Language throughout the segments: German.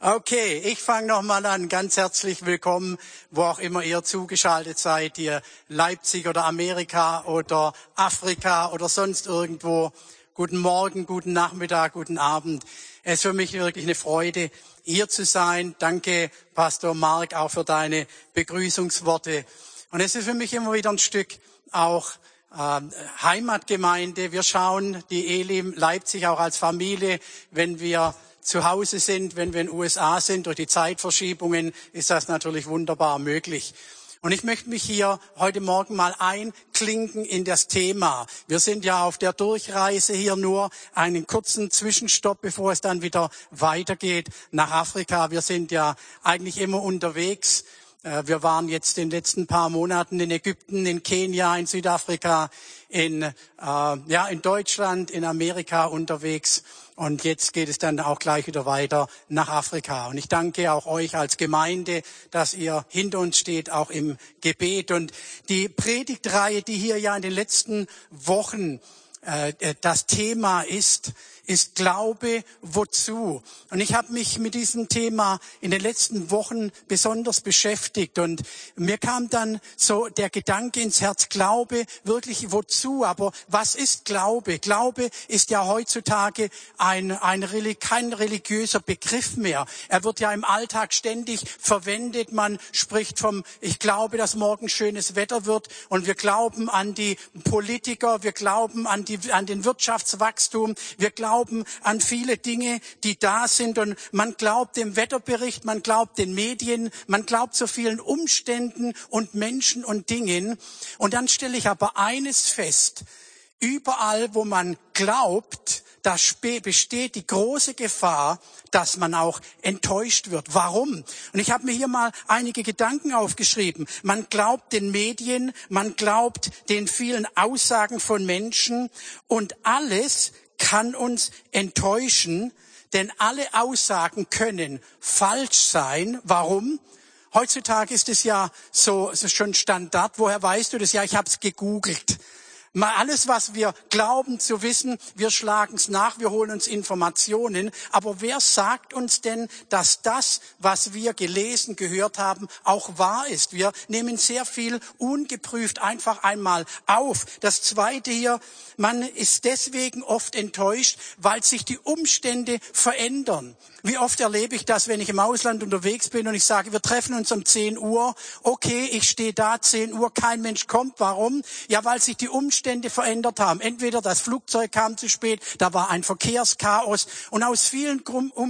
Okay, ich fange nochmal an. Ganz herzlich willkommen, wo auch immer ihr zugeschaltet seid, ihr Leipzig oder Amerika oder Afrika oder sonst irgendwo. Guten Morgen, guten Nachmittag, guten Abend. Es ist für mich wirklich eine Freude, hier zu sein. Danke, Pastor Mark, auch für deine Begrüßungsworte. Und es ist für mich immer wieder ein Stück auch Heimatgemeinde. Wir schauen die Elim Leipzig auch als Familie, wenn wir zu Hause sind, wenn wir in den USA sind. Durch die Zeitverschiebungen ist das natürlich wunderbar möglich. Und ich möchte mich hier heute Morgen mal einklinken in das Thema. Wir sind ja auf der Durchreise hier nur einen kurzen Zwischenstopp, bevor es dann wieder weitergeht nach Afrika. Wir sind ja eigentlich immer unterwegs. Wir waren jetzt in den letzten paar Monaten in Ägypten, in Kenia, in Südafrika, in Deutschland, in Amerika unterwegs. Und jetzt geht es dann auch gleich wieder weiter nach Afrika. Und ich danke auch euch als Gemeinde, dass ihr hinter uns steht, auch im Gebet. Und die Predigtreihe, die hier ja in den letzten Wochen das Thema ist Glaube, wozu? Und ich habe mich mit diesem Thema in den letzten Wochen besonders beschäftigt und mir kam dann so der Gedanke ins Herz, Glaube, wirklich wozu? Aber was ist Glaube? Glaube ist ja heutzutage kein religiöser Begriff mehr. Er wird ja im Alltag ständig verwendet. Man spricht ich glaube, dass morgen schönes Wetter wird und wir glauben an die Politiker, wir glauben an den Wirtschaftswachstum, wir glauben an viele Dinge, die da sind und man glaubt dem Wetterbericht, man glaubt den Medien, man glaubt so vielen Umständen und Menschen und Dingen. Und dann stelle ich aber eines fest: Überall, wo man glaubt, da besteht die große Gefahr, dass man auch enttäuscht wird. Warum? Und ich habe mir hier mal einige Gedanken aufgeschrieben. Man glaubt den Medien, man glaubt den vielen Aussagen von Menschen und alles kann uns enttäuschen, denn alle Aussagen können falsch sein. Warum? Heutzutage ist es ja so, es ist schon Standard. Woher weißt du das? Ja, ich habe es gegoogelt. Mal alles, was wir glauben zu wissen, wir schlagen es nach, wir holen uns Informationen. Aber wer sagt uns denn, dass das, was wir gelesen, gehört haben, auch wahr ist? Wir nehmen sehr viel ungeprüft einfach einmal auf. Das Zweite hier, man ist deswegen oft enttäuscht, weil sich die Umstände verändern. Wie oft erlebe ich das, wenn ich im Ausland unterwegs bin und ich sage, wir treffen uns um 10 Uhr. Okay, ich stehe da, 10 Uhr, kein Mensch kommt. Warum? Ja, weil sich die Umstände verändert haben. Entweder das Flugzeug kam zu spät, da war ein Verkehrschaos. Und aus vielen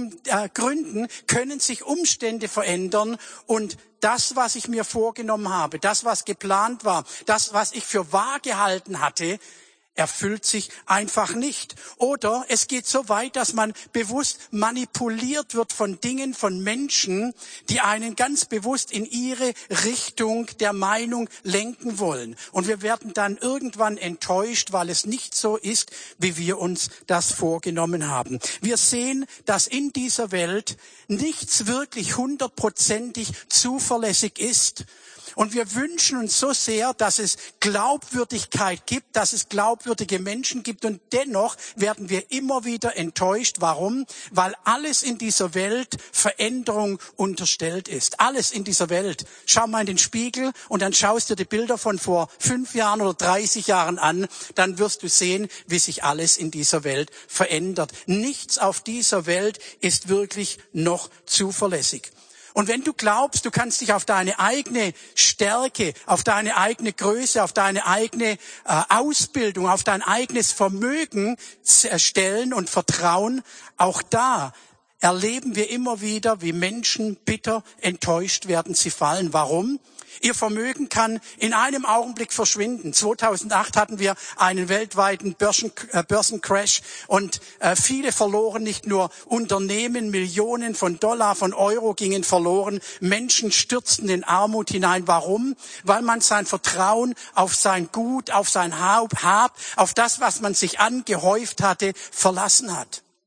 Gründen können sich Umstände verändern und das, was ich mir vorgenommen habe, das, was geplant war, das, was ich für wahr gehalten hatte, erfüllt sich einfach nicht. Oder es geht so weit, dass man bewusst manipuliert wird von Dingen, von Menschen, die einen ganz bewusst in ihre Richtung der Meinung lenken wollen. Und wir werden dann irgendwann enttäuscht, weil es nicht so ist, wie wir uns das vorgenommen haben. Wir sehen, dass in dieser Welt nichts wirklich 100%ig zuverlässig ist. Und wir wünschen uns so sehr, dass es Glaubwürdigkeit gibt, dass es glaubwürdige Menschen gibt. Und dennoch werden wir immer wieder enttäuscht. Warum? Weil alles in dieser Welt Veränderung unterstellt ist. Alles in dieser Welt. Schau mal in den Spiegel und dann schaust du dir Bilder von vor 5 Jahren oder 30 Jahren an. Dann wirst du sehen, wie sich alles in dieser Welt verändert. Nichts auf dieser Welt ist wirklich noch zuverlässig. Und wenn du glaubst, du kannst dich auf deine eigene Stärke, auf deine eigene Größe, auf deine eigene Ausbildung, auf dein eigenes Vermögen stellen und vertrauen, auch da erleben wir immer wieder, wie Menschen bitter enttäuscht werden. Sie fallen. Warum? Ihr Vermögen kann in einem Augenblick verschwinden. 2008 hatten wir einen weltweiten Börsencrash und viele verloren, nicht nur Unternehmen, Millionen von Dollar, von Euro gingen verloren. Menschen stürzten in Armut hinein. Warum? Weil man sein Vertrauen auf sein Gut, auf sein Hab, auf das, was man sich angehäuft hatte, verlassen hat.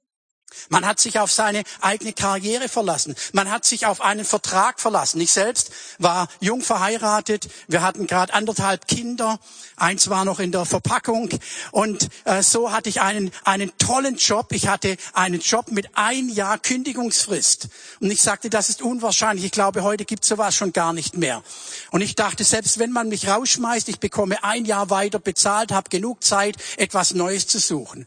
Man hat sich auf seine eigene Karriere verlassen. Man hat sich auf einen Vertrag verlassen. Ich selbst war jung verheiratet. Wir hatten gerade 1,5 Kinder. Eins war noch in der Verpackung. Und so hatte ich einen tollen Job. Ich hatte einen Job mit 1 Jahr Kündigungsfrist. Und ich sagte, das ist unwahrscheinlich. Ich glaube, heute gibt es sowas schon gar nicht mehr. Und ich dachte, selbst wenn man mich rausschmeißt, ich bekomme 1 Jahr weiter bezahlt, habe genug Zeit, etwas Neues zu suchen.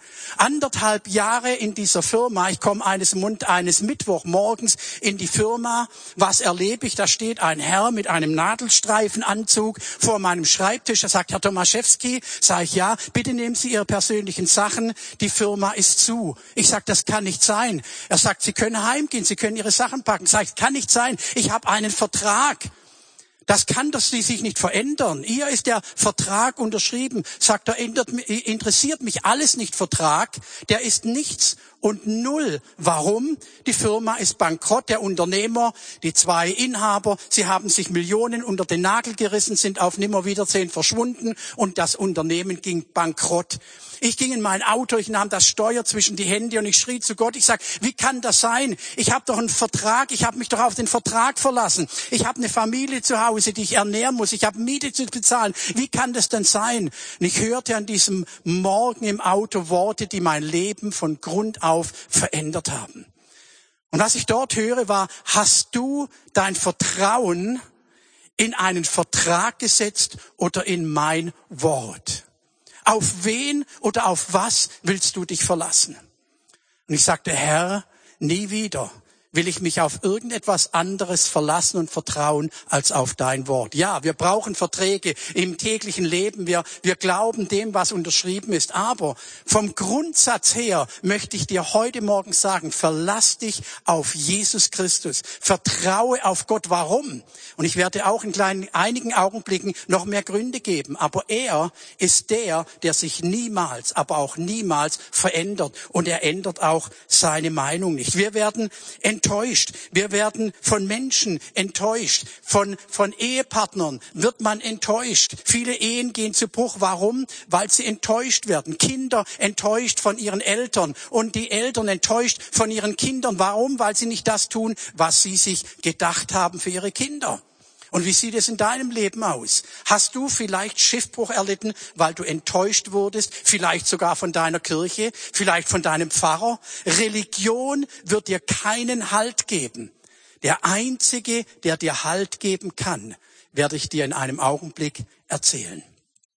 1,5 Jahre in dieser Firma. Ich komme eines Mittwochmorgens in die Firma. Was erlebe ich? Da steht ein Herr mit einem Nadelstreifenanzug vor meinem Schreibtisch. Er sagt, Herr Tomaszewski, sage ich, ja, bitte nehmen Sie Ihre persönlichen Sachen. Die Firma ist zu. Ich sage, das kann nicht sein. Er sagt, Sie können heimgehen, Sie können Ihre Sachen packen. Sage ich, kann nicht sein. Ich habe einen Vertrag. Das kann doch sich nicht verändern. Hier ist der Vertrag unterschrieben. Sagt er, interessiert mich alles nicht Vertrag. Der ist nichts und null. Warum? Die Firma ist bankrott. Der Unternehmer, die 2 Inhaber, sie haben sich Millionen unter den Nagel gerissen, sind auf Nimmerwiedersehen verschwunden und das Unternehmen ging bankrott. Ich ging in mein Auto, ich nahm das Steuer zwischen die Hände und ich schrie zu Gott. Ich sag, wie kann das sein? Ich habe doch einen Vertrag, ich habe mich doch auf den Vertrag verlassen. Ich habe eine Familie zu Hause, die ich ernähren muss. Ich habe Miete zu bezahlen. Wie kann das denn sein? Und ich hörte an diesem Morgen im Auto Worte, die mein Leben von Grund auf verändert haben. Und was ich dort höre, war, hast du dein Vertrauen in einen Vertrag gesetzt oder in mein Wort? Auf wen oder auf was willst du dich verlassen? Und ich sagte, Herr, nie wieder will ich mich auf irgendetwas anderes verlassen und vertrauen als auf dein Wort. Ja, wir brauchen Verträge im täglichen Leben. Wir glauben dem, was unterschrieben ist. Aber vom Grundsatz her möchte ich dir heute Morgen sagen, verlass dich auf Jesus Christus. Vertraue auf Gott. Warum? Und ich werde auch in einigen Augenblicken noch mehr Gründe geben. Aber er ist der sich niemals, aber auch niemals verändert. Und er ändert auch seine Meinung nicht. Wir werden enttäuscht. Wir werden von Menschen enttäuscht. Von Ehepartnern wird man enttäuscht. Viele Ehen gehen zu Bruch. Warum? Weil sie enttäuscht werden. Kinder enttäuscht von ihren Eltern und die Eltern enttäuscht von ihren Kindern. Warum? Weil sie nicht das tun, was sie sich gedacht haben für ihre Kinder. Und wie sieht es in deinem Leben aus? Hast du vielleicht Schiffbruch erlitten, weil du enttäuscht wurdest? Vielleicht sogar von deiner Kirche, vielleicht von deinem Pfarrer? Religion wird dir keinen Halt geben. Der Einzige, der dir Halt geben kann, werde ich dir in einem Augenblick erzählen.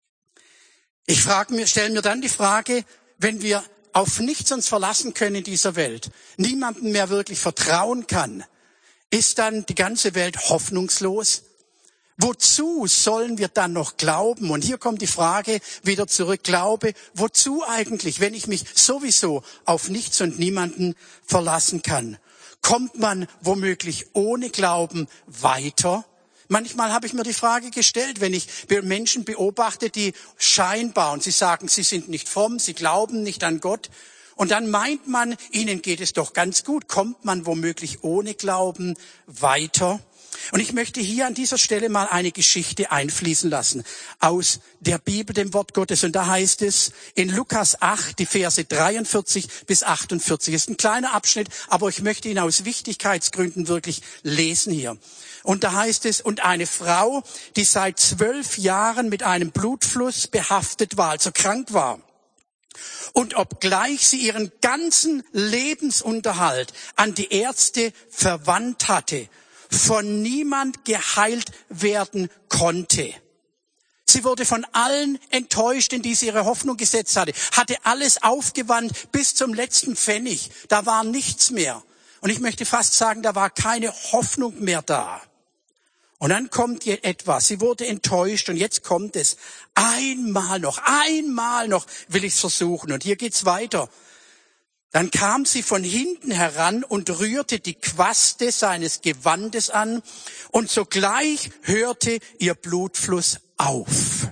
Stelle mir dann die Frage, wenn wir auf nichts uns verlassen können in dieser Welt, niemandem mehr wirklich vertrauen kann, ist dann die ganze Welt hoffnungslos? Wozu sollen wir dann noch glauben? Und hier kommt die Frage wieder zurück. Glaube, wozu eigentlich, wenn ich mich sowieso auf nichts und niemanden verlassen kann? Kommt man womöglich ohne Glauben weiter? Manchmal habe ich mir die Frage gestellt, wenn ich Menschen beobachte, die scheinbar, und sie sagen, sie sind nicht fromm, sie glauben nicht an Gott, und dann meint man, ihnen geht es doch ganz gut. Kommt man womöglich ohne Glauben weiter? Und ich möchte hier an dieser Stelle mal eine Geschichte einfließen lassen aus der Bibel, dem Wort Gottes. Und da heißt es in Lukas 8, die Verse 43 bis 48. Das ist ein kleiner Abschnitt, aber ich möchte ihn aus Wichtigkeitsgründen wirklich lesen hier. Und da heißt es, und eine Frau, die seit 12 Jahren mit einem Blutfluss behaftet war, also krank war, und obgleich sie ihren ganzen Lebensunterhalt an die Ärzte verwandt hatte, von niemand geheilt werden konnte. Sie wurde von allen enttäuscht, in die sie ihre Hoffnung gesetzt hatte alles aufgewandt bis zum letzten Pfennig. Da war nichts mehr. Und ich möchte fast sagen, da war keine Hoffnung mehr da. Und dann kommt etwas. Sie wurde enttäuscht und jetzt kommt es. Einmal noch will ich es versuchen. Und hier geht's weiter. Dann kam sie von hinten heran und rührte die Quaste seines Gewandes an und sogleich hörte ihr Blutfluss auf.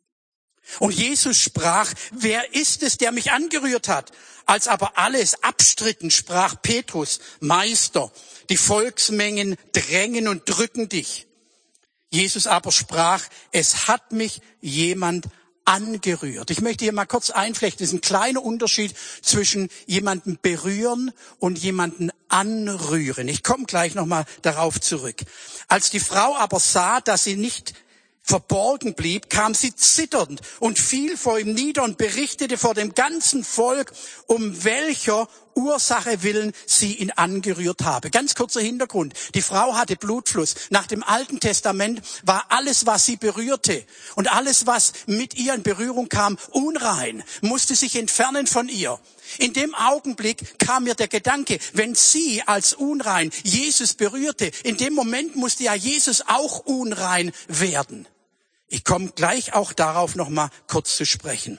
Und Jesus sprach, wer ist es, der mich angerührt hat? Als aber alles abstritten, sprach Petrus, Meister, die Volksmengen drängen und drücken dich. Jesus aber sprach, es hat mich jemand angerührt. Ich möchte hier mal kurz einflechten, das ist ein kleiner Unterschied zwischen jemanden berühren und jemanden anrühren. Ich komme gleich nochmal darauf zurück. Als die Frau aber sah, dass sie nicht verborgen blieb, kam sie zitternd und fiel vor ihm nieder und berichtete vor dem ganzen Volk, um welcher Ursache willen sie ihn angerührt habe. Ganz kurzer Hintergrund. Die Frau hatte Blutfluss. Nach dem Alten Testament war alles, was sie berührte und alles, was mit ihr in Berührung kam, unrein, musste sich entfernen von ihr. In dem Augenblick kam mir der Gedanke, wenn sie als unrein Jesus berührte, in dem Moment musste ja Jesus auch unrein werden. Ich komme gleich auch darauf noch mal kurz zu sprechen.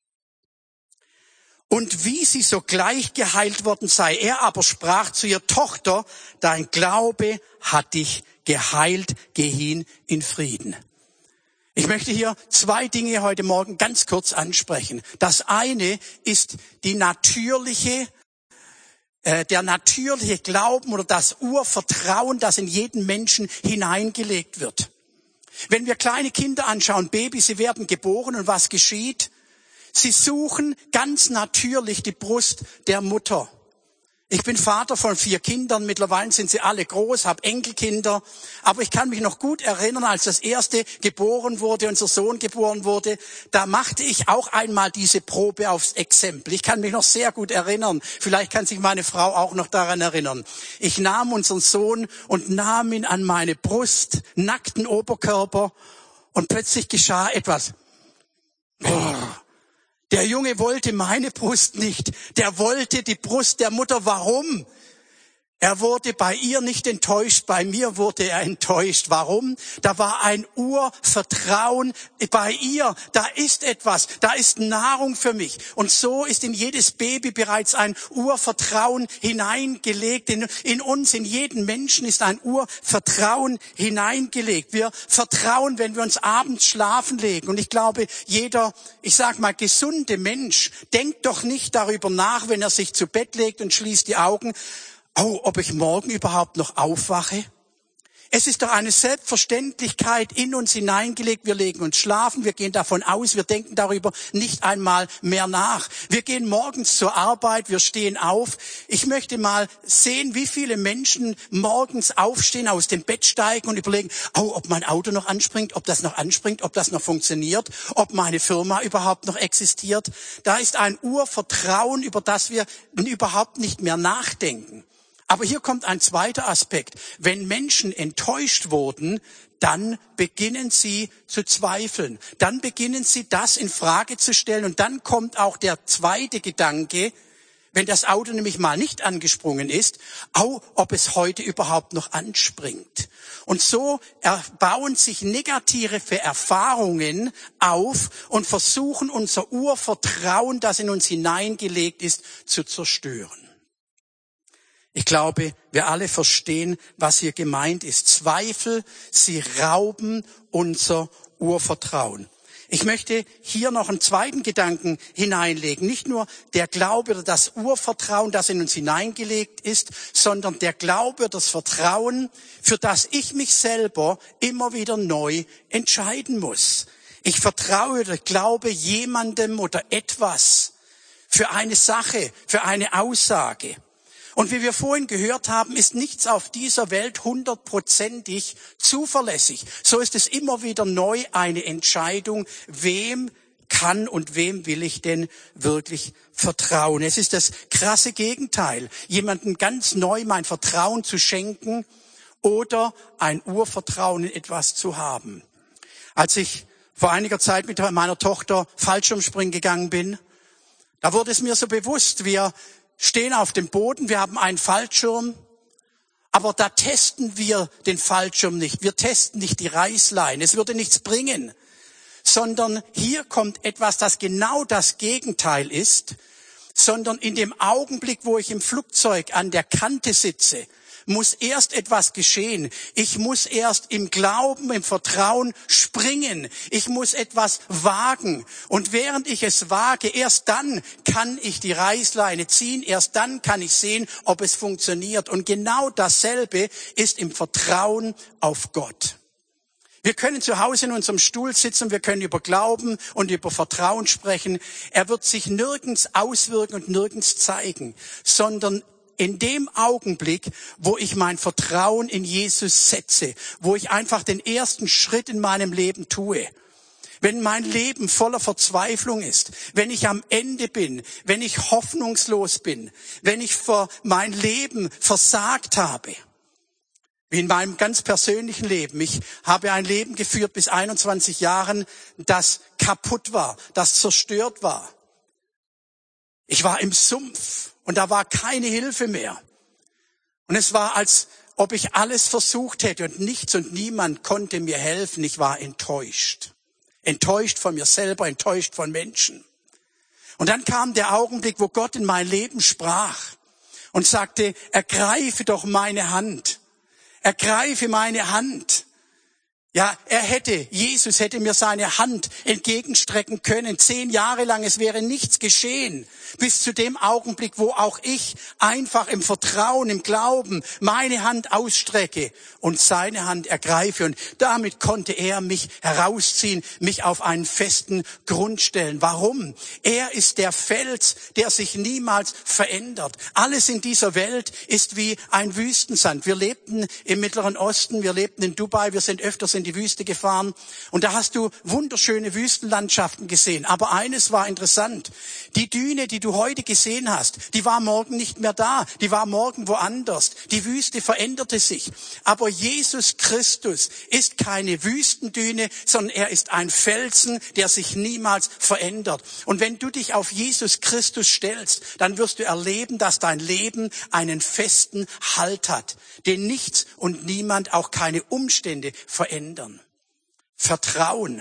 Und wie sie sogleich geheilt worden sei, er aber sprach zu ihr: Tochter, dein Glaube hat dich geheilt, geh hin in Frieden. Ich möchte hier 2 Dinge heute Morgen ganz kurz ansprechen. Das eine ist der natürliche Glauben oder das Urvertrauen, das in jeden Menschen hineingelegt wird. Wenn wir kleine Kinder anschauen, Babys, sie werden geboren und was geschieht? Sie suchen ganz natürlich die Brust der Mutter. Ich bin Vater von 4 Kindern, mittlerweile sind sie alle groß, habe Enkelkinder. Aber ich kann mich noch gut erinnern, als das erste geboren wurde, unser Sohn geboren wurde, da machte ich auch einmal diese Probe aufs Exempel. Ich kann mich noch sehr gut erinnern, vielleicht kann sich meine Frau auch noch daran erinnern. Ich nahm unseren Sohn und nahm ihn an meine Brust, nackten Oberkörper, und plötzlich geschah etwas. Der Junge wollte meine Brust nicht. Der wollte die Brust der Mutter. Warum? Er wurde bei ihr nicht enttäuscht, bei mir wurde er enttäuscht. Warum? Da war ein Urvertrauen bei ihr. Da ist etwas, da ist Nahrung für mich. Und so ist in jedes Baby bereits ein Urvertrauen hineingelegt. In uns, in jeden Menschen ist ein Urvertrauen hineingelegt. Wir vertrauen, wenn wir uns abends schlafen legen. Und ich glaube, jeder, ich sag mal, gesunde Mensch denkt doch nicht darüber nach, wenn er sich zu Bett legt und schließt die Augen: Oh, ob ich morgen überhaupt noch aufwache? Es ist doch eine Selbstverständlichkeit in uns hineingelegt. Wir legen uns schlafen, wir gehen davon aus, wir denken darüber nicht einmal mehr nach. Wir gehen morgens zur Arbeit, wir stehen auf. Ich möchte mal sehen, wie viele Menschen morgens aufstehen, aus dem Bett steigen und überlegen: Oh, ob mein Auto noch anspringt, ob das noch anspringt, ob das noch funktioniert, ob meine Firma überhaupt noch existiert. Da ist ein Urvertrauen, über das wir überhaupt nicht mehr nachdenken. Aber hier kommt ein zweiter Aspekt. Wenn Menschen enttäuscht wurden, dann beginnen sie zu zweifeln. Dann beginnen sie, das in Frage zu stellen. Und dann kommt auch der zweite Gedanke, wenn das Auto nämlich mal nicht angesprungen ist: Oh, ob es heute überhaupt noch anspringt. Und so bauen sich negative Erfahrungen auf und versuchen, unser Urvertrauen, das in uns hineingelegt ist, zu zerstören. Ich glaube, wir alle verstehen, was hier gemeint ist. Zweifel, sie rauben unser Urvertrauen. Ich möchte hier noch einen zweiten Gedanken hineinlegen. Nicht nur der Glaube oder das Urvertrauen, das in uns hineingelegt ist, sondern der Glaube, das Vertrauen, für das ich mich selber immer wieder neu entscheiden muss. Ich vertraue oder glaube jemandem oder etwas für eine Sache, für eine Aussage. Und wie wir vorhin gehört haben, ist nichts auf dieser Welt 100%ig zuverlässig. So ist es immer wieder neu eine Entscheidung, wem kann und wem will ich denn wirklich vertrauen. Es ist das krasse Gegenteil, jemandem ganz neu mein Vertrauen zu schenken oder ein Urvertrauen in etwas zu haben. Als ich vor einiger Zeit mit meiner Tochter Fallschirmspringen gegangen bin, da wurde es mir so bewusst, wir stehen auf dem Boden, wir haben einen Fallschirm, aber da testen wir den Fallschirm nicht. Wir testen nicht die Reißleine. Es würde nichts bringen, sondern hier kommt etwas, das genau das Gegenteil ist, sondern in dem Augenblick, wo ich im Flugzeug an der Kante sitze, muss erst etwas geschehen. Ich muss erst im Glauben, im Vertrauen springen. Ich muss etwas wagen. Und während ich es wage, erst dann kann ich die Reißleine ziehen. Erst dann kann ich sehen, ob es funktioniert. Und genau dasselbe ist im Vertrauen auf Gott. Wir können zu Hause in unserem Stuhl sitzen, wir können über Glauben und über Vertrauen sprechen. Er wird sich nirgends auswirken und nirgends zeigen, sondern in dem Augenblick, wo ich mein Vertrauen in Jesus setze, wo ich einfach den ersten Schritt in meinem Leben tue, wenn mein Leben voller Verzweiflung ist, wenn ich am Ende bin, wenn ich hoffnungslos bin, wenn ich für mein Leben versagt habe, wie in meinem ganz persönlichen Leben. Ich habe ein Leben geführt bis 21 Jahren, das kaputt war, das zerstört war. Ich war im Sumpf und da war keine Hilfe mehr. Und es war, als ob ich alles versucht hätte und nichts und niemand konnte mir helfen. Ich war enttäuscht. Enttäuscht von mir selber, enttäuscht von Menschen. Und dann kam der Augenblick, wo Gott in mein Leben sprach und sagte, ergreife doch meine Hand. Ergreife meine Hand. Ja, Jesus hätte mir seine Hand entgegenstrecken können. 10 Jahre lang, es wäre nichts geschehen. Bis zu dem Augenblick, wo auch ich einfach im Vertrauen, im Glauben meine Hand ausstrecke und seine Hand ergreife. Und damit konnte er mich herausziehen, mich auf einen festen Grund stellen. Warum? Er ist der Fels, der sich niemals verändert. Alles in dieser Welt ist wie ein Wüstensand. Wir lebten im Mittleren Osten, wir lebten in Dubai, wir sind öfters in die Wüste gefahren und da hast du wunderschöne Wüstenlandschaften gesehen. Aber eines war interessant. Die Düne, die du heute gesehen hast, die war morgen nicht mehr da. Die war morgen woanders. Die Wüste veränderte sich. Aber Jesus Christus ist keine Wüstendüne, sondern er ist ein Felsen, der sich niemals verändert. Und wenn du dich auf Jesus Christus stellst, dann wirst du erleben, dass dein Leben einen festen Halt hat, den nichts und niemand, auch keine Umstände verändern. Vertrauen.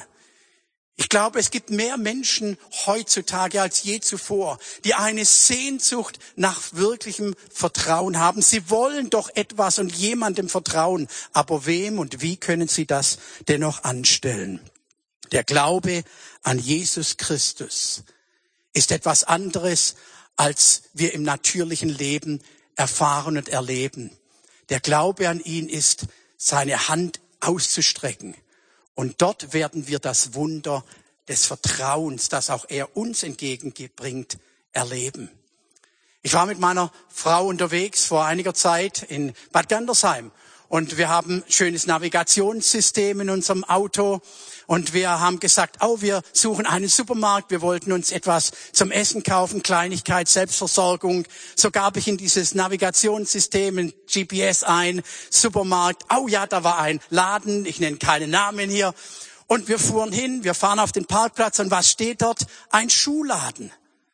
Ich glaube, es gibt mehr Menschen heutzutage als je zuvor, die eine Sehnsucht nach wirklichem Vertrauen haben. Sie wollen doch etwas und jemandem vertrauen. Aber wem und wie können sie das dennoch anstellen? Der Glaube an Jesus Christus ist etwas anderes, als wir im natürlichen Leben erfahren und erleben. Der Glaube an ihn ist, seine Hand auszustrecken. Und dort werden wir das Wunder des Vertrauens, das auch er uns entgegenbringt, erleben. Ich war mit meiner Frau unterwegs vor einiger Zeit in Bad Gandersheim. Und wir haben ein schönes Navigationssystem in unserem Auto. Und wir haben gesagt, wir suchen einen Supermarkt. Wir wollten uns etwas zum Essen kaufen, Kleinigkeit, Selbstversorgung. So gab ich in dieses Navigationssystem, in GPS ein, Supermarkt. Da war ein Laden, ich nenne keinen Namen hier. Und wir fuhren hin, wir fahren auf den Parkplatz und was steht dort? Ein Schuhladen.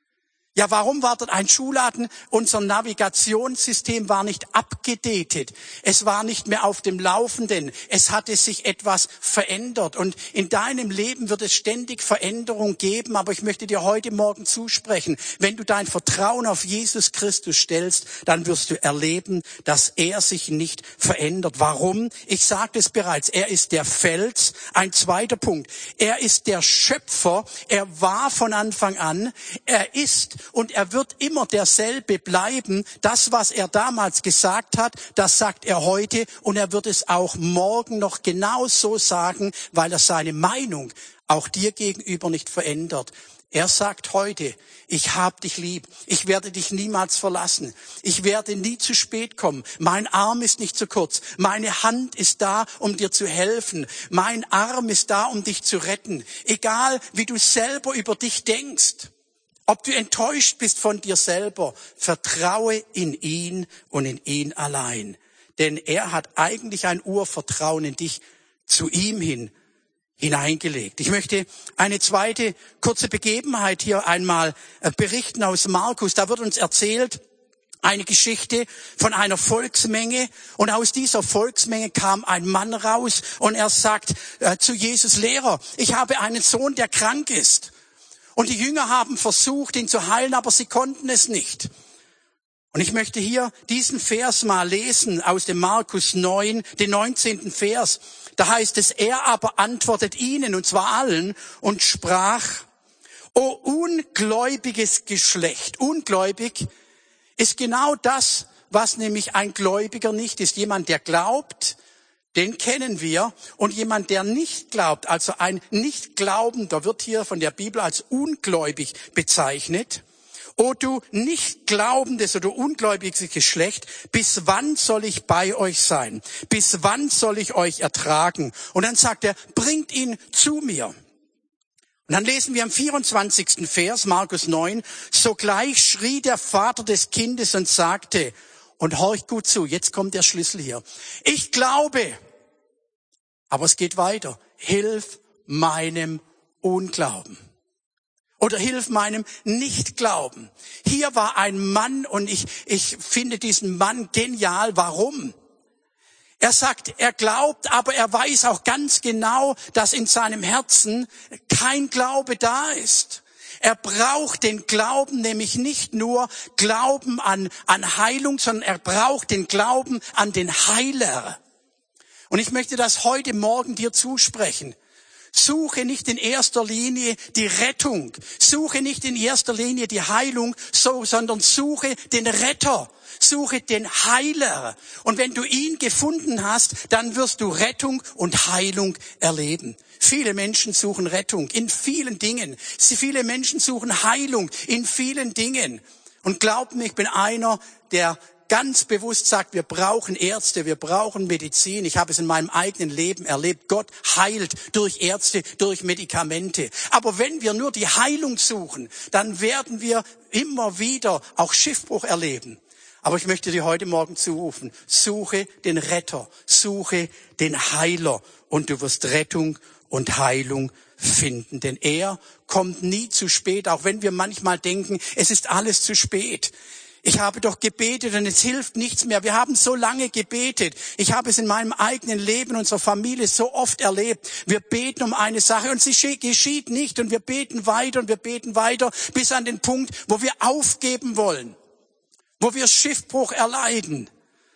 Ja, warum war dort ein Schuhladen? Unser Navigationssystem war nicht abgedatet. Es war nicht mehr auf dem Laufenden. Es hatte sich etwas verändert. Und in deinem Leben wird es ständig Veränderung geben. Aber ich möchte dir heute Morgen zusprechen, wenn du dein Vertrauen auf Jesus Christus stellst, dann wirst du erleben, dass er sich nicht verändert. Warum? Ich sagte es bereits. Er ist der Fels. Ein zweiter Punkt. Er ist der Schöpfer. Er war von Anfang an. Er ist und er wird immer derselbe bleiben. Das, was er damals gesagt hat, das sagt er heute und er wird es auch morgen noch genau so sagen, weil er seine Meinung auch dir gegenüber nicht verändert. Er sagt heute, ich hab dich lieb, ich werde dich niemals verlassen, ich werde nie zu spät kommen, mein Arm ist nicht zu kurz, meine Hand ist da, um dir zu helfen, mein Arm ist da, um dich zu retten, egal wie du selber über dich denkst. Ob du enttäuscht bist von dir selber, vertraue in ihn und in ihn allein. Denn er hat eigentlich ein Urvertrauen in dich zu ihm hineingelegt. Ich möchte eine zweite kurze Begebenheit hier einmal berichten aus Markus. Da wird uns erzählt eine Geschichte von einer Volksmenge. Und aus dieser Volksmenge kam ein Mann raus und er sagt zu Jesus, Lehrer, ich habe einen Sohn, der krank ist. Und die Jünger haben versucht, ihn zu heilen, aber sie konnten es nicht. Und ich möchte hier diesen Vers mal lesen aus dem Markus 9, den 19. Vers. Da heißt es, er aber antwortet ihnen, und zwar allen, und sprach, O ungläubiges Geschlecht. Ungläubig ist genau das, was nämlich ein Gläubiger nicht ist. Jemand, der glaubt, Den kennen wir. Und jemand, der nicht glaubt, also ein Nichtglaubender, wird hier von der Bibel als ungläubig bezeichnet. O du nicht glaubendes oder ungläubiges Geschlecht, bis wann soll ich bei euch sein? Bis wann soll ich euch ertragen? Und dann sagt er, bringt ihn zu mir. Und dann lesen wir im 24. Vers, Markus 9, sogleich schrie der Vater des Kindes und sagte, und horcht gut zu, jetzt kommt der Schlüssel hier, ich glaube, aber es geht weiter, hilf meinem Unglauben. Oder hilf meinem Nichtglauben. Hier war ein Mann und ich finde diesen Mann genial. Warum? Er sagt, er glaubt, aber er weiß auch ganz genau, dass in seinem Herzen kein Glaube da ist. Er braucht den Glauben, nämlich nicht nur Glauben an Heilung, sondern er braucht den Glauben an den Heiler. Und ich möchte das heute Morgen dir zusprechen. Suche nicht in erster Linie die Rettung, suche nicht in erster Linie die Heilung, sondern suche den Retter, suche den Heiler. Und wenn du ihn gefunden hast, dann wirst du Rettung und Heilung erleben. Viele Menschen suchen Rettung in vielen Dingen. Viele Menschen suchen Heilung in vielen Dingen. Und glaub mir, ich bin einer, der ganz bewusst sagt, wir brauchen Ärzte, wir brauchen Medizin. Ich habe es in meinem eigenen Leben erlebt. Gott heilt durch Ärzte, durch Medikamente. Aber wenn wir nur die Heilung suchen, dann werden wir immer wieder auch Schiffbruch erleben. Aber ich möchte dir heute Morgen zurufen, suche den Retter, suche den Heiler und du wirst Rettung und Heilung finden. Denn er kommt nie zu spät, auch wenn wir manchmal denken, es ist alles zu spät. Ich habe doch gebetet und es hilft nichts mehr. Wir haben so lange gebetet. Ich habe es in meinem eigenen Leben, unserer Familie so oft erlebt. Wir beten um eine Sache und sie geschieht nicht und wir beten weiter und wir beten weiter bis an den Punkt, wo wir aufgeben wollen, wo wir Schiffbruch erleiden.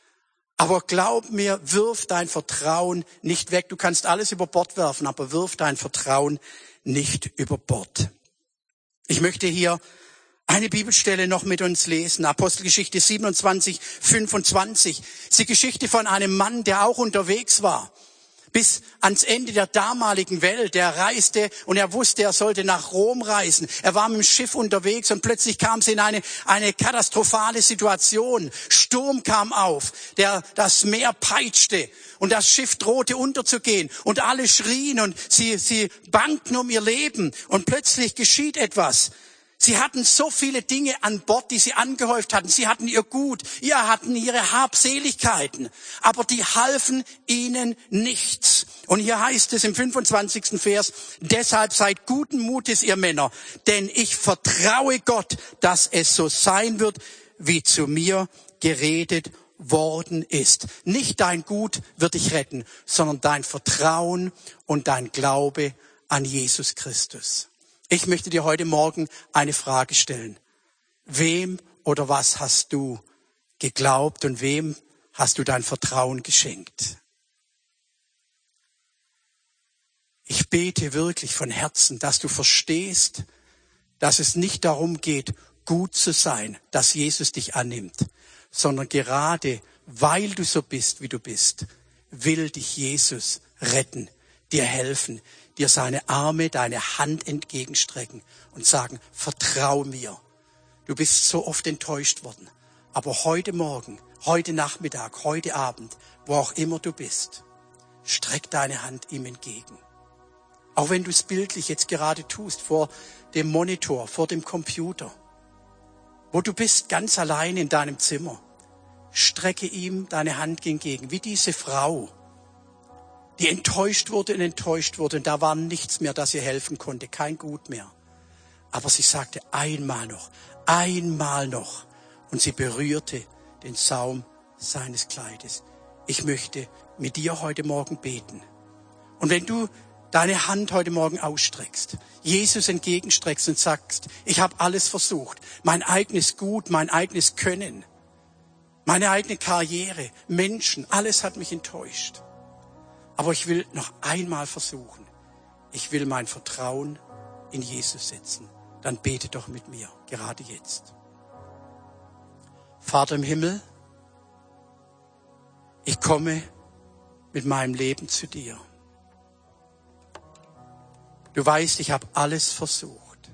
Aber glaub mir, wirf dein Vertrauen nicht weg. Du kannst alles über Bord werfen, aber wirf dein Vertrauen nicht über Bord. Ich möchte hier eine Bibelstelle noch mit uns lesen. Apostelgeschichte 27, 25. Das ist die Geschichte von einem Mann, der auch unterwegs war. Bis ans Ende der damaligen Welt. Er reiste und er wusste, er sollte nach Rom reisen. Er war mit dem Schiff unterwegs und plötzlich kam es in eine katastrophale Situation. Sturm kam auf, das Meer peitschte und das Schiff drohte unterzugehen. Und alle schrien und sie bangten um ihr Leben. Und plötzlich geschieht etwas. Sie hatten so viele Dinge an Bord, die sie angehäuft hatten. Sie hatten ihr Gut, hatten ihre Habseligkeiten. Aber die halfen ihnen nichts. Und hier heißt es im 25. Vers, deshalb seid guten Mutes, ihr Männer, denn ich vertraue Gott, dass es so sein wird, wie zu mir geredet worden ist. Nicht dein Gut wird dich retten, sondern dein Vertrauen und dein Glaube an Jesus Christus. Ich möchte dir heute Morgen eine Frage stellen. Wem oder was hast du geglaubt und wem hast du dein Vertrauen geschenkt? Ich bete wirklich von Herzen, dass du verstehst, dass es nicht darum geht, gut zu sein, dass Jesus dich annimmt, sondern gerade weil du so bist, wie du bist, will dich Jesus retten, dir helfen, dir seine Arme, deine Hand entgegenstrecken und sagen, vertrau mir. Du bist so oft enttäuscht worden. Aber heute Morgen, heute Nachmittag, heute Abend, wo auch immer du bist, streck deine Hand ihm entgegen. Auch wenn du es bildlich jetzt gerade tust, vor dem Monitor, vor dem Computer, wo du bist, ganz allein in deinem Zimmer, strecke ihm deine Hand entgegen, wie diese Frau, die enttäuscht wurde und da war nichts mehr, das ihr helfen konnte, kein Gut mehr. Aber sie sagte einmal noch und sie berührte den Saum seines Kleides. Ich möchte mit dir heute Morgen beten. Und wenn du deine Hand heute Morgen ausstreckst, Jesus entgegenstreckst und sagst, ich habe alles versucht, mein eigenes Gut, mein eigenes Können, meine eigene Karriere, Menschen, alles hat mich enttäuscht. Aber ich will noch einmal versuchen. Ich will mein Vertrauen in Jesus setzen. Dann bete doch mit mir, gerade jetzt. Vater im Himmel, ich komme mit meinem Leben zu dir. Du weißt, ich habe alles versucht,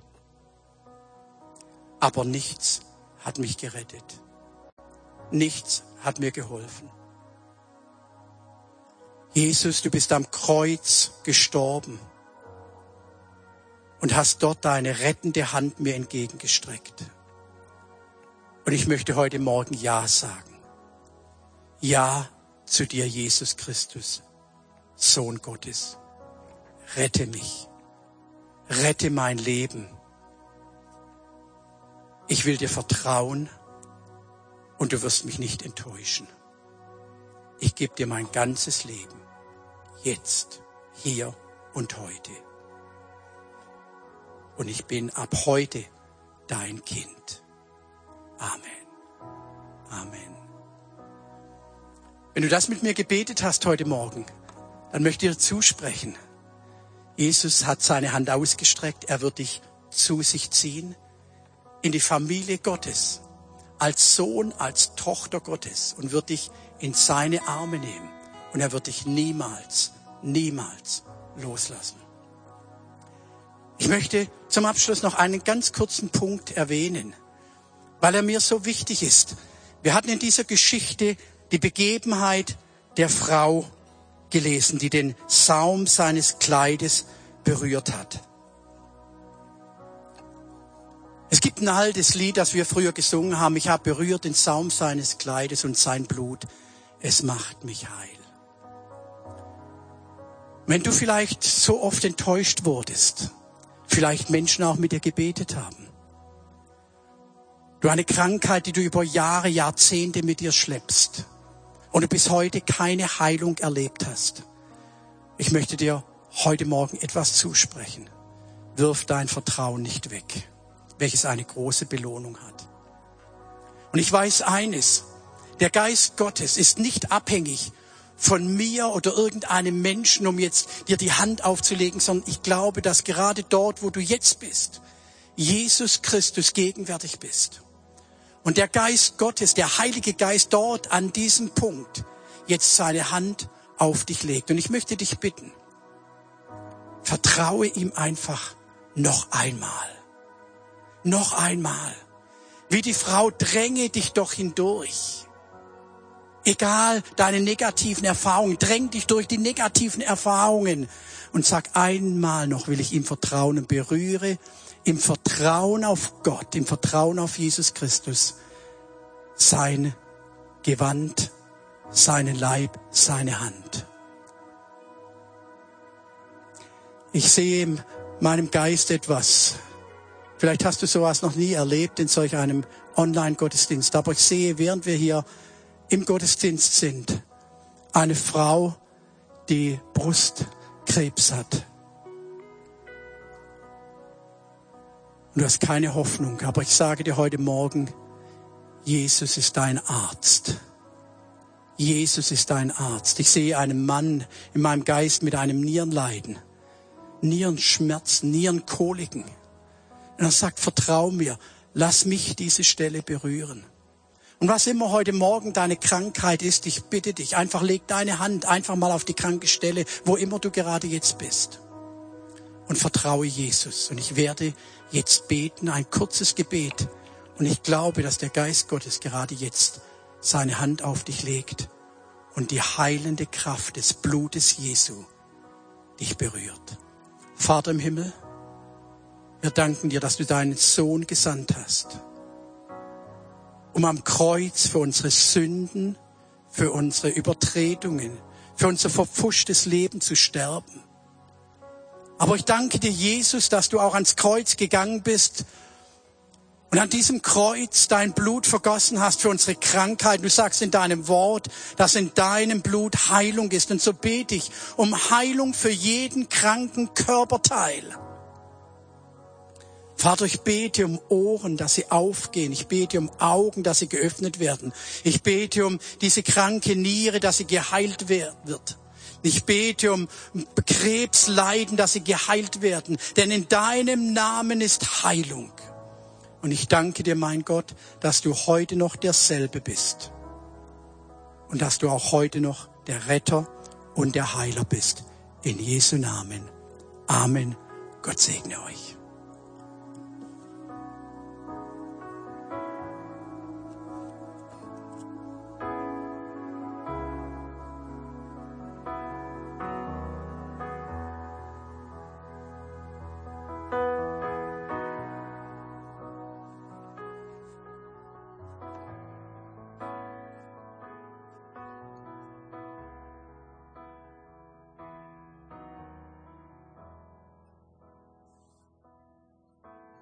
aber nichts hat mich gerettet. Nichts hat mir geholfen. Jesus, du bist am Kreuz gestorben und hast dort deine rettende Hand mir entgegengestreckt. Und ich möchte heute Morgen Ja sagen. Ja zu dir, Jesus Christus, Sohn Gottes. Rette mich. Rette mein Leben. Ich will dir vertrauen und du wirst mich nicht enttäuschen. Ich gebe dir mein ganzes Leben. Jetzt, hier und heute. Und ich bin ab heute dein Kind. Amen. Amen. Wenn du das mit mir gebetet hast heute Morgen, dann möchte ich dir zusprechen. Jesus hat seine Hand ausgestreckt. Er wird dich zu sich ziehen in die Familie Gottes, als Sohn, als Tochter Gottes und wird dich in seine Arme nehmen. Und er wird dich niemals, niemals loslassen. Ich möchte zum Abschluss noch einen ganz kurzen Punkt erwähnen, weil er mir so wichtig ist. Wir hatten in dieser Geschichte die Begebenheit der Frau gelesen, die den Saum seines Kleides berührt hat. Es gibt ein altes Lied, das wir früher gesungen haben. Ich habe berührt den Saum seines Kleides und sein Blut, es macht mich heil. Wenn du vielleicht so oft enttäuscht wurdest, vielleicht Menschen auch mit dir gebetet haben, du eine Krankheit, die du über Jahre, Jahrzehnte mit dir schleppst und du bis heute keine Heilung erlebt hast. Ich möchte dir heute Morgen etwas zusprechen. Wirf dein Vertrauen nicht weg, welches eine große Belohnung hat. Und ich weiß eines, der Geist Gottes ist nicht abhängig von mir oder irgendeinem Menschen, um jetzt dir die Hand aufzulegen, sondern ich glaube, dass gerade dort, wo du jetzt bist, Jesus Christus gegenwärtig bist. Und der Geist Gottes, der Heilige Geist dort an diesem Punkt jetzt seine Hand auf dich legt. Und ich möchte dich bitten, vertraue ihm einfach noch einmal. Noch einmal. Wie die Frau, dränge dich doch hindurch. Egal deine negativen Erfahrungen, dräng dich durch die negativen Erfahrungen und sag einmal noch, will ich ihm vertrauen und berühre im Vertrauen auf Gott, im Vertrauen auf Jesus Christus, sein Gewand, seinen Leib, seine Hand. Ich sehe in meinem Geist etwas. Vielleicht hast du sowas noch nie erlebt in solch einem Online-Gottesdienst. Aber ich sehe, während wir hier im Gottesdienst sind, eine Frau, die Brustkrebs hat. Und du hast keine Hoffnung. Aber ich sage dir heute Morgen, Jesus ist dein Arzt. Jesus ist dein Arzt. Ich sehe einen Mann in meinem Geist mit einem Nierenleiden, Nierenschmerzen, Nierenkoliken. Und er sagt, vertrau mir, lass mich diese Stelle berühren. Und was immer heute Morgen deine Krankheit ist, ich bitte dich, einfach leg deine Hand einfach mal auf die kranke Stelle, wo immer du gerade jetzt bist. Und vertraue Jesus. Und ich werde jetzt beten, ein kurzes Gebet. Und ich glaube, dass der Geist Gottes gerade jetzt seine Hand auf dich legt und die heilende Kraft des Blutes Jesu dich berührt. Vater im Himmel, wir danken dir, dass du deinen Sohn gesandt hast, um am Kreuz für unsere Sünden, für unsere Übertretungen, für unser verpfuschtes Leben zu sterben. Aber ich danke dir, Jesus, dass du auch ans Kreuz gegangen bist und an diesem Kreuz dein Blut vergossen hast für unsere Krankheit. Du sagst in deinem Wort, dass in deinem Blut Heilung ist. Und so bete ich um Heilung für jeden kranken Körperteil. Vater, ich bete um Ohren, dass sie aufgehen. Ich bete um Augen, dass sie geöffnet werden. Ich bete um diese kranke Niere, dass sie geheilt wird. Ich bete um Krebsleiden, dass sie geheilt werden. Denn in deinem Namen ist Heilung. Und ich danke dir, mein Gott, dass du heute noch derselbe bist. Und dass du auch heute noch der Retter und der Heiler bist. In Jesu Namen. Amen. Gott segne euch.